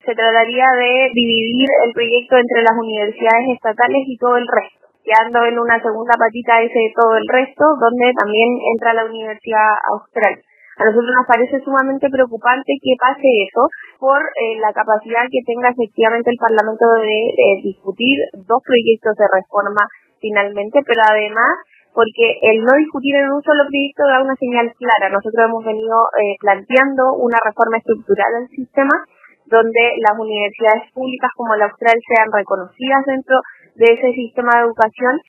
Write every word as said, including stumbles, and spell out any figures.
se trataría de dividir el proyecto entre las universidades estatales y todo el resto, quedando en una segunda patita ese de todo el resto, donde también entra la Universidad Austral. A nosotros nos parece sumamente preocupante que pase eso por eh, la capacidad que tenga efectivamente el Parlamento de, de discutir dos proyectos de reforma finalmente, pero además porque el no discutir en un solo proyecto da una señal clara. Nosotros hemos venido eh, planteando una reforma estructural del sistema donde las universidades públicas como la Austral sean reconocidas dentro de ese sistema de educación